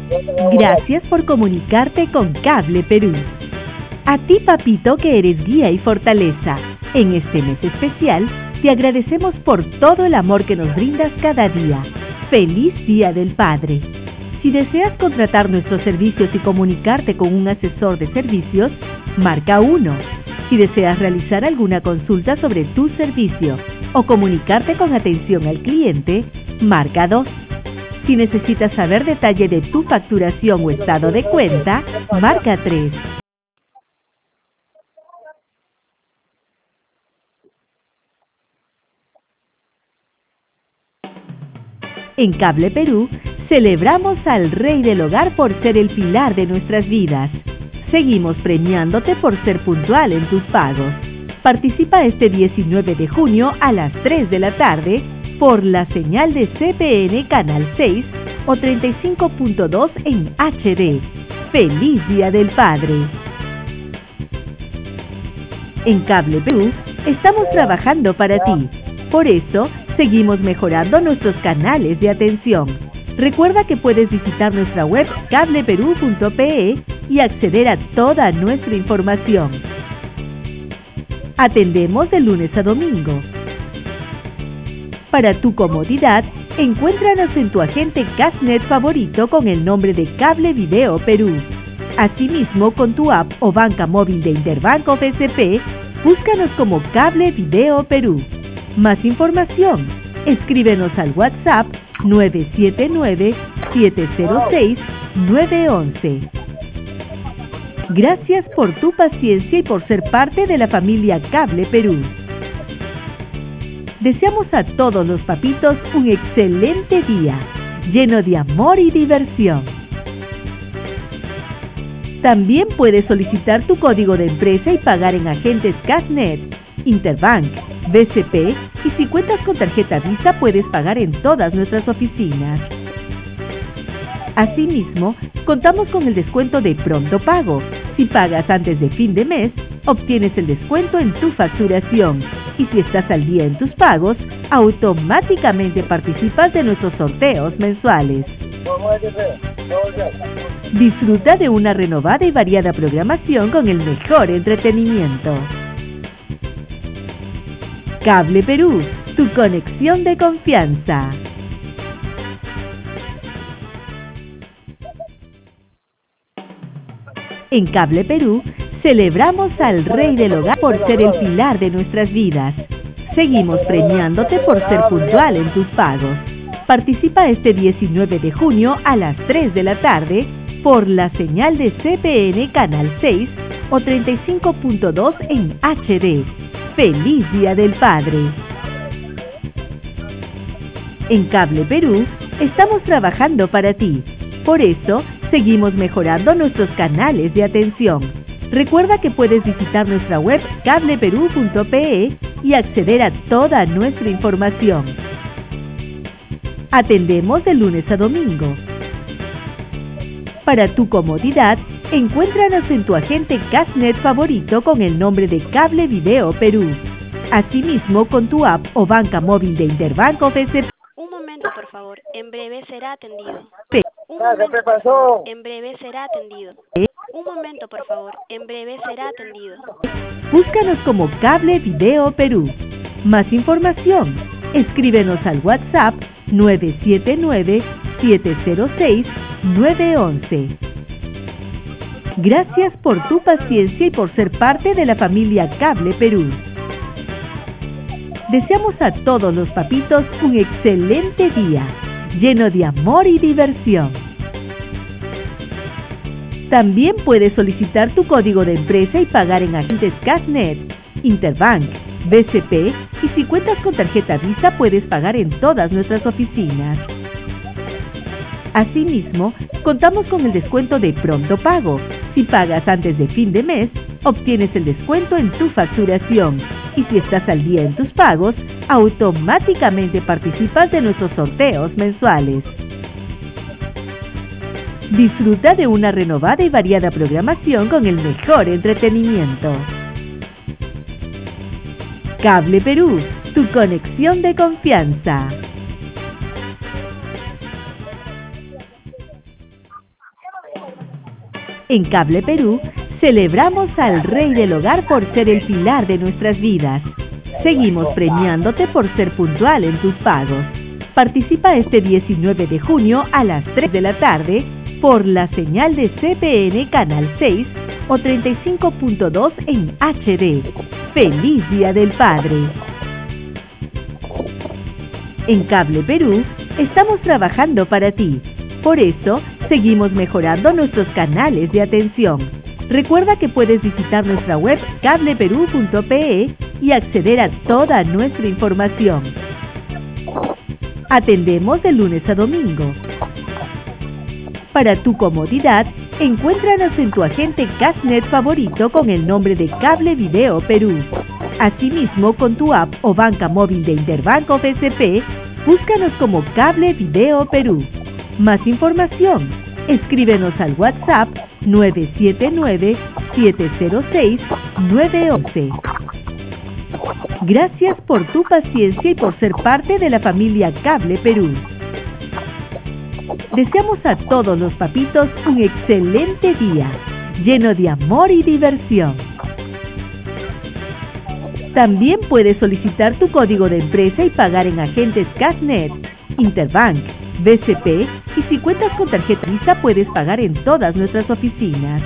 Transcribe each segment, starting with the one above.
Gracias por comunicarte con Cable Perú. A ti, papito, que eres guía y fortaleza. En este mes especial, te agradecemos por todo el amor que nos brindas cada día. ¡Feliz Día del Padre! Si deseas contratar nuestros servicios y comunicarte con un asesor de servicios, marca 1. Si deseas realizar alguna consulta sobre tu servicio o comunicarte con atención al cliente, marca 2. Si necesitas saber detalle de tu facturación o estado de cuenta, marca 3. En Cable Perú, celebramos al Rey del Hogar por ser el pilar de nuestras vidas. Seguimos premiándote por ser puntual en tus pagos. Participa este 19 de junio a las 3 de la tarde por la señal de CPN Canal 6 o 35.2 en HD. ¡Feliz Día del Padre! En Cable Perú estamos trabajando para ti. Por eso, seguimos mejorando nuestros canales de atención. Recuerda que puedes visitar nuestra web cableperú.pe y acceder a toda nuestra información. Atendemos de lunes a domingo. Para tu comodidad, encuéntranos en tu agente Cashnet favorito con el nombre de Cable Video Perú. Asimismo, con tu app o banca móvil de Interbank o BCP, búscanos como Cable Video Perú. Más información, escríbenos al WhatsApp 979-706-911. Gracias por tu paciencia y por ser parte de la familia Cable Perú. Deseamos a todos los papitos un excelente día, lleno de amor y diversión. También puedes solicitar tu código de empresa y pagar en agentes Cashnet, Interbank, BCP y si cuentas con tarjeta Visa puedes pagar en todas nuestras oficinas. Asimismo, contamos con el descuento de Pronto Pago. Si pagas antes de fin de mes, obtienes el descuento en tu facturación. Y si estás al día en tus pagos, automáticamente participas de nuestros sorteos mensuales. Disfruta de una renovada y variada programación con el mejor entretenimiento. Cable Perú, tu conexión de confianza. En Cable Perú, celebramos al Rey del Hogar por ser el pilar de nuestras vidas. Seguimos premiándote por ser puntual en tus pagos. Participa este 19 de junio a las 3 de la tarde por la señal de CPN Canal 6 o 35.2 en HD. ¡Feliz Día del Padre! En Cable Perú, estamos trabajando para ti. Por eso, seguimos mejorando nuestros canales de atención. Recuerda que puedes visitar nuestra web cableperú.pe y acceder a toda nuestra información. Atendemos de lunes a domingo. Para tu comodidad, encuéntranos en tu agente Cashnet favorito con el nombre de Cable Video Perú. Asimismo, con tu app o banca móvil de Interbank o BCP. Un momento, por favor. En breve será atendido. Un momento, por favor. En breve será atendido. Un momento, por favor. En breve será atendido. Búscanos como Cable Video Perú. Más información, escríbenos al WhatsApp 979-706-911. Gracias por tu paciencia y por ser parte de la familia Cable Perú. Deseamos a todos los papitos un excelente día, lleno de amor y diversión. También puedes solicitar tu código de empresa y pagar en agentes Cashnet, Interbank, BCP y si cuentas con tarjeta Visa puedes pagar en todas nuestras oficinas. Asimismo, contamos con el descuento de Pronto Pago. Si pagas antes de fin de mes, obtienes el descuento en tu facturación. Y si estás al día en tus pagos, automáticamente participas de nuestros sorteos mensuales. Disfruta de una renovada y variada programación con el mejor entretenimiento. Cable Perú, tu conexión de confianza. En Cable Perú, celebramos al Rey del Hogar por ser el pilar de nuestras vidas. Seguimos premiándote por ser puntual en tus pagos. Participa este 19 de junio a las 3 de la tarde por la señal de CPN Canal 6 o 35.2 en HD. ¡Feliz Día del Padre! En Cable Perú, estamos trabajando para ti. Por eso, seguimos mejorando nuestros canales de atención. Recuerda que puedes visitar nuestra web cableperú.pe y acceder a toda nuestra información. Atendemos de lunes a domingo. Para tu comodidad, encuéntranos en tu agente Cashnet favorito con el nombre de Cable Video Perú. Asimismo, con tu app o banca móvil de Interbank o BCP, búscanos como Cable Video Perú. Más información, escríbenos al WhatsApp 979-706-911. Gracias por tu paciencia y por ser parte de la familia Cable Perú. Deseamos a todos los papitos un excelente día, lleno de amor y diversión. También puedes solicitar tu código de empresa y pagar en agentes Cashnet, Interbank, BCP y si cuentas con tarjeta Visa puedes pagar en todas nuestras oficinas.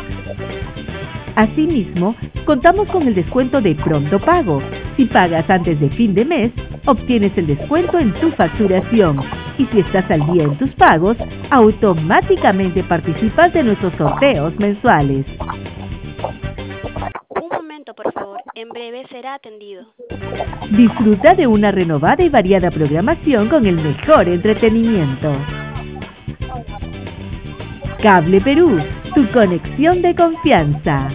Asimismo, contamos con el descuento de pronto pago. Si pagas antes de fin de mes, obtienes el descuento en tu facturación. Y si estás al día en tus pagos, automáticamente participas de nuestros sorteos mensuales. Un momento, por favor. En breve será atendido. Disfruta de una renovada y variada programación con el mejor entretenimiento. Cable Perú, tu conexión de confianza.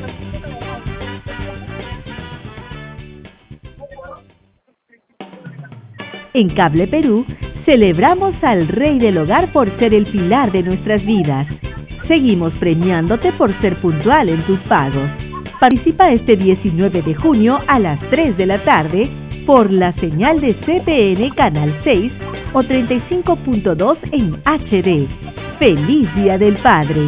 En Cable Perú, celebramos al Rey del Hogar por ser el pilar de nuestras vidas. Seguimos premiándote por ser puntual en tus pagos. Participa este 19 de junio a las 3 de la tarde por la señal de CPN Canal 6 o 35.2 en HD. ¡Feliz Día del Padre!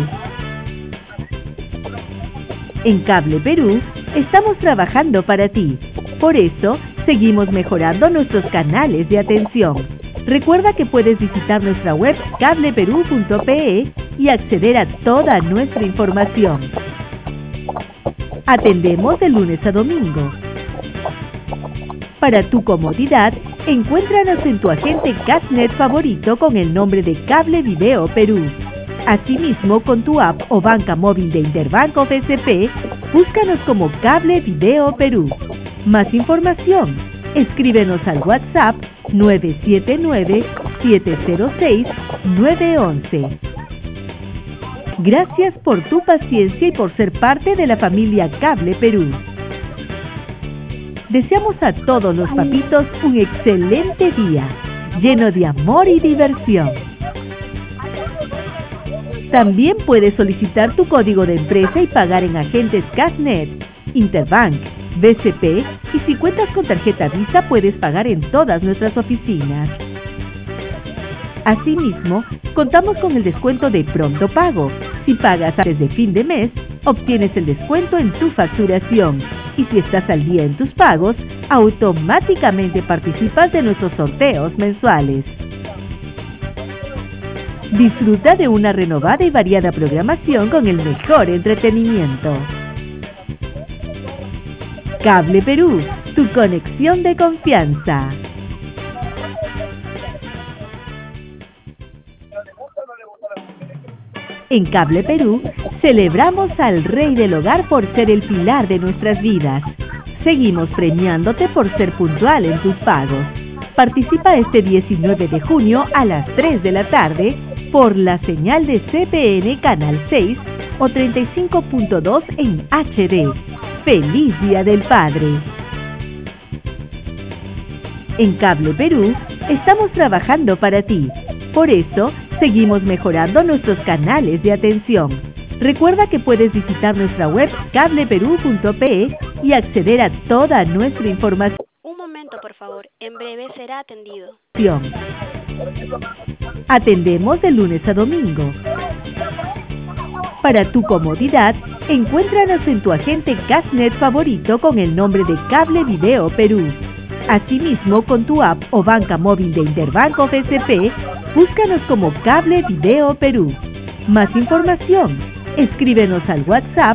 En Cable Perú, estamos trabajando para ti. Por eso, seguimos mejorando nuestros canales de atención. Recuerda que puedes visitar nuestra web cableperú.pe y acceder a toda nuestra información. Atendemos de lunes a domingo. Para tu comodidad, encuéntranos en tu agente Cashnet favorito con el nombre de Cable Video Perú. Asimismo, con tu app o banca móvil de Interbank o BCP, búscanos como Cable Video Perú. Más información, escríbenos al WhatsApp 979-706-911. Gracias por tu paciencia y por ser parte de la familia Cable Perú. Deseamos a todos los papitos un excelente día, lleno de amor y diversión. También puedes solicitar tu código de empresa y pagar en agentes Cashnet, Interbank, BCP y si cuentas con tarjeta Visa puedes pagar en todas nuestras oficinas. Asimismo, contamos con el descuento de pronto pago. Si pagas antes de fin de mes, obtienes el descuento en tu facturación. Y si estás al día en tus pagos, automáticamente participas de nuestros sorteos mensuales. Disfruta de una renovada y variada programación con el mejor entretenimiento. Cable Perú, tu conexión de confianza. En Cable Perú, celebramos al Rey del Hogar por ser el pilar de nuestras vidas. Seguimos premiándote por ser puntual en tus pagos. Participa este 19 de junio a las 3 de la tarde por la señal de CPN Canal 6 o 35.2 en HD. ¡Feliz Día del Padre! En Cable Perú, estamos trabajando para ti. Por eso, seguimos mejorando nuestros canales de atención. Recuerda que puedes visitar nuestra web cableperú.pe y acceder a toda nuestra información. Un momento, por favor. En breve será atendido. Atendemos de lunes a domingo. Para tu comodidad, encuéntranos en tu agente Cashnet favorito con el nombre de Cable Video Perú. Asimismo, con tu app o banca móvil de Interbanco FSP, búscanos como Cable Video Perú. Más información, escríbenos al WhatsApp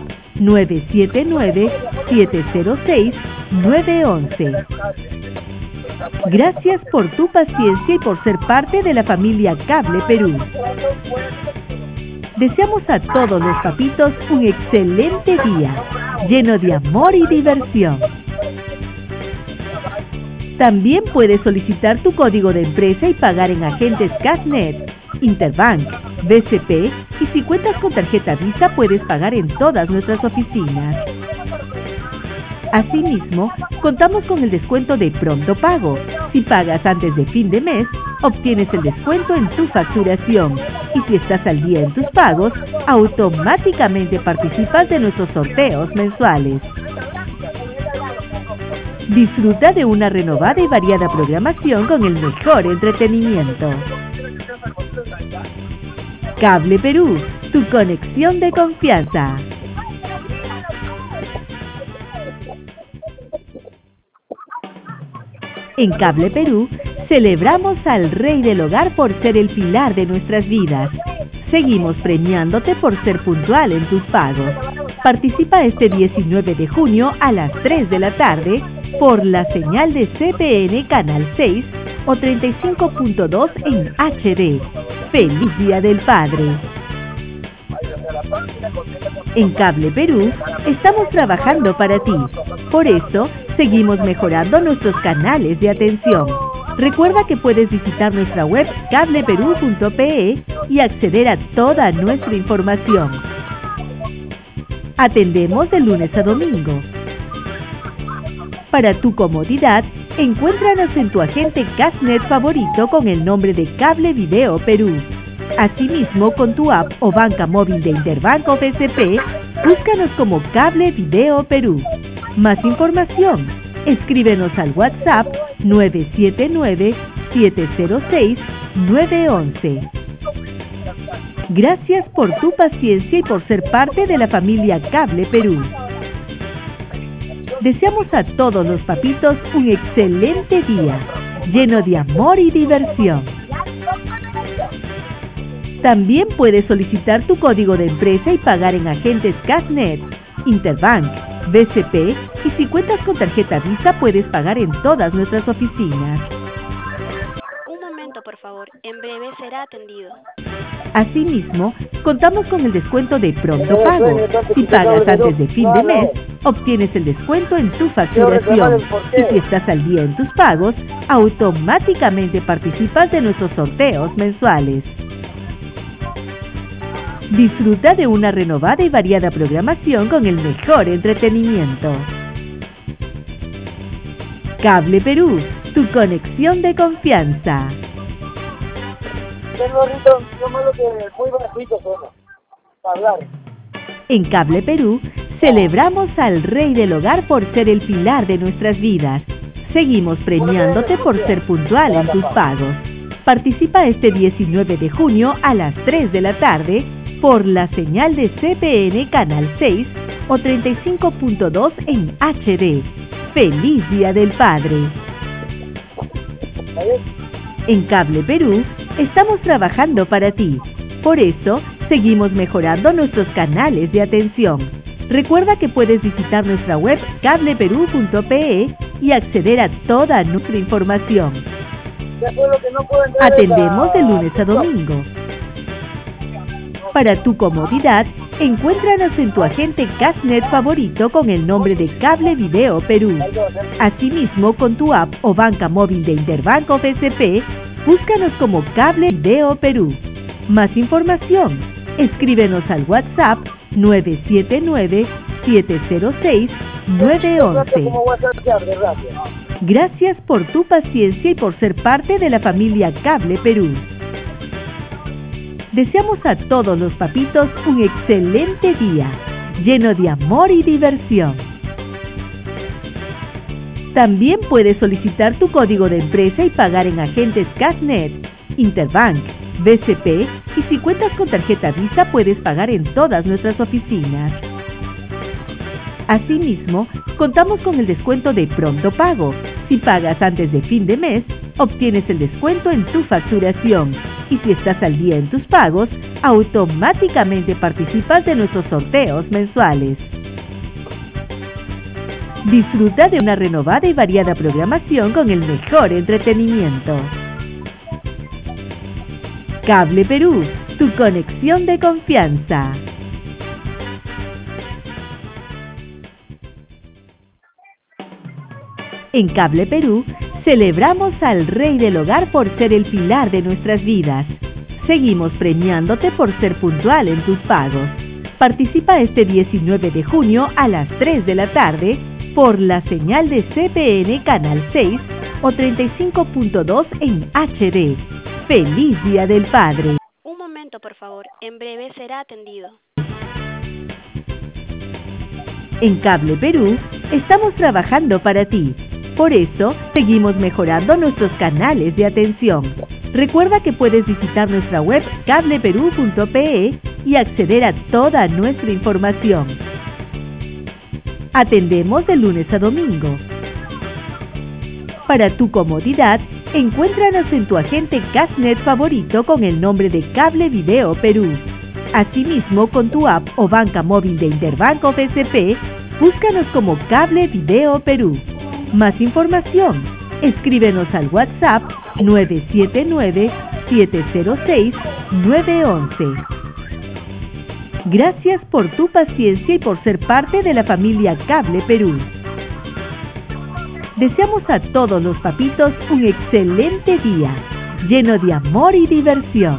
979-706-911. Gracias por tu paciencia y por ser parte de la familia Cable Perú. Deseamos a todos los papitos un excelente día, lleno de amor y diversión. También puedes solicitar tu código de empresa y pagar en agentes Cashnet, Interbank, BCP y si cuentas con tarjeta Visa puedes pagar en todas nuestras oficinas. Asimismo, contamos con el descuento de Pronto Pago. Si pagas antes de fin de mes, obtienes el descuento en tu facturación. Y si estás al día en tus pagos, automáticamente participas de nuestros sorteos mensuales. Disfruta de una renovada y variada programación con el mejor entretenimiento. Cable Perú, tu conexión de confianza. En Cable Perú, celebramos al Rey del Hogar por ser el pilar de nuestras vidas. Seguimos premiándote por ser puntual en tus pagos. Participa este 19 de junio a las 3 de la tarde por la señal de CPN Canal 6 o 35.2 en HD. ¡Feliz Día del Padre! En Cable Perú, estamos trabajando para ti. Por eso, seguimos mejorando nuestros canales de atención. Recuerda que puedes visitar nuestra web cableperú.pe y acceder a toda nuestra información. Atendemos de lunes a domingo. Para tu comodidad, encuéntranos en tu agente Cashnet favorito con el nombre de Cable Video Perú. Asimismo, con tu app o banca móvil de Interbanco FSP, búscanos como Cable Video Perú. Más información, escríbenos al WhatsApp 979-706-911. Gracias por tu paciencia y por ser parte de la familia Cable Perú. Deseamos a todos los papitos un excelente día, lleno de amor y diversión. También puedes solicitar tu código de empresa y pagar en agentes Cashnet, Interbank, BCP y si cuentas con tarjeta Visa puedes pagar en todas nuestras oficinas. Un momento, por favor. En breve será atendido. Asimismo, contamos con el descuento de Pronto Pago. Si pagas antes de fin de mes, obtienes el descuento en tu facturación. Y si estás al día en tus pagos, automáticamente participas de nuestros sorteos mensuales. Disfruta de una renovada y variada programación con el mejor entretenimiento. Cable Perú, tu conexión de confianza. En Cable Perú, celebramos al Rey del Hogar por ser el pilar de nuestras vidas. Seguimos premiándote por ser puntual en tus pagos. Participa este 19 de junio a las 3 de la tarde por la señal de CPN Canal 6 o 35.2 en HD. ¡Feliz Día del Padre! En Cable Perú, estamos trabajando para ti. Por eso, seguimos mejorando nuestros canales de atención. Recuerda que puedes visitar nuestra web cableperú.pe y acceder a toda nuestra información. Atendemos de lunes a domingo. Para tu comodidad, encuéntranos en tu agente Cashnet favorito con el nombre de Cable Video Perú. Asimismo, con tu app o banca móvil de Interbanco FSP, búscanos como Cable Video Perú. Más información, escríbenos al WhatsApp 979-706-911. Gracias por tu paciencia y por ser parte de la familia Cable Perú. Deseamos a todos los papitos un excelente día, lleno de amor y diversión. También puedes solicitar tu código de empresa y pagar en agentes Cashnet, Interbank, BCP y si cuentas con tarjeta Visa puedes pagar en todas nuestras oficinas. Asimismo, contamos con el descuento de pronto pago. Si pagas antes de fin de mes, obtienes el descuento en tu facturación. Y si estás al día en tus pagos, automáticamente participas de nuestros sorteos mensuales. Disfruta de una renovada y variada programación con el mejor entretenimiento. Cable Perú, tu conexión de confianza. En Cable Perú, celebramos al Rey del Hogar por ser el pilar de nuestras vidas. Seguimos premiándote por ser puntual en tus pagos. Participa este 19 de junio a las 3 de la tarde por la señal de CPN Canal 6 o 35.2 en HD. ¡Feliz Día del Padre! Un momento, por favor. En breve será atendido. En Cable Perú, estamos trabajando para ti. Por eso, seguimos mejorando nuestros canales de atención. Recuerda que puedes visitar nuestra web cableperú.pe y acceder a toda nuestra información. Atendemos de lunes a domingo. Para tu comodidad, encuéntranos en tu agente Cashnet favorito con el nombre de Cable Video Perú. Asimismo, con tu app o banca móvil de Interbank o BCP, búscanos como Cable Video Perú. Más información, escríbenos al WhatsApp 979-706-911. Gracias por tu paciencia y por ser parte de la familia Cable Perú. Deseamos a todos los papitos un excelente día, lleno de amor y diversión.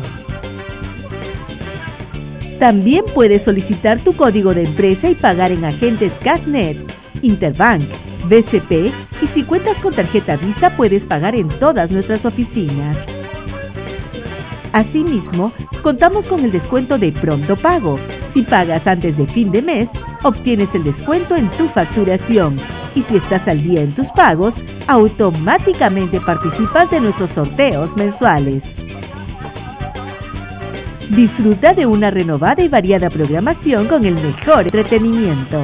También puedes solicitar tu código de empresa y pagar en agentes Cashnet, Interbank, BCP y si cuentas con tarjeta Visa puedes pagar en todas nuestras oficinas. Asimismo, contamos con el descuento de pronto pago. Si pagas antes de fin de mes, obtienes el descuento en tu facturación. Y si estás al día en tus pagos, automáticamente participas de nuestros sorteos mensuales. Disfruta de una renovada y variada programación con el mejor entretenimiento.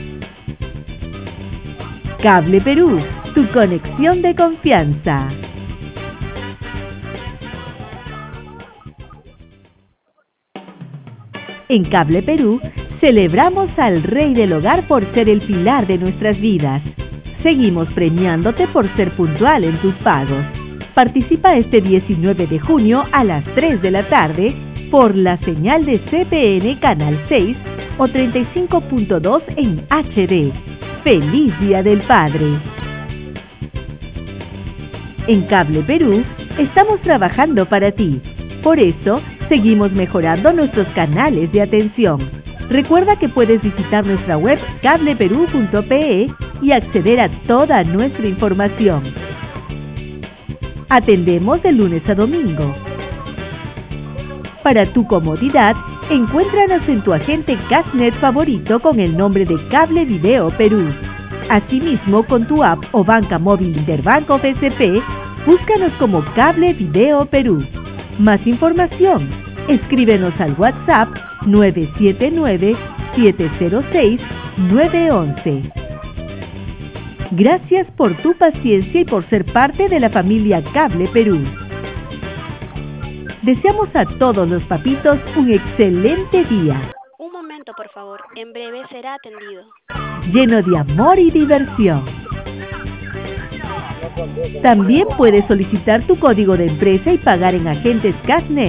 Cable Perú, tu conexión de confianza. En Cable Perú, celebramos al Rey del Hogar por ser el pilar de nuestras vidas. Seguimos premiándote por ser puntual en tus pagos. Participa este 19 de junio a las 3 de la tarde por la señal de CPN Canal 6 o 35.2 en HD. ¡Feliz Día del Padre! En Cable Perú, estamos trabajando para ti. Por eso, seguimos mejorando nuestros canales de atención. Recuerda que puedes visitar nuestra web cableperú.pe y acceder a toda nuestra información. Atendemos de lunes a domingo. Para tu comodidad, encuéntranos en tu agente Cashnet favorito con el nombre de Cable Video Perú. Asimismo, con tu app o banca móvil Interbank o BCP, búscanos como Cable Video Perú. Más información, escríbenos al WhatsApp 979-706-911. Gracias por tu paciencia y por ser parte de la familia Cable Perú. Deseamos a todos los papitos un excelente día. Un momento, por favor. En breve será atendido. Lleno de amor y diversión. También puedes solicitar tu código de empresa y pagar en agentes Cashnet.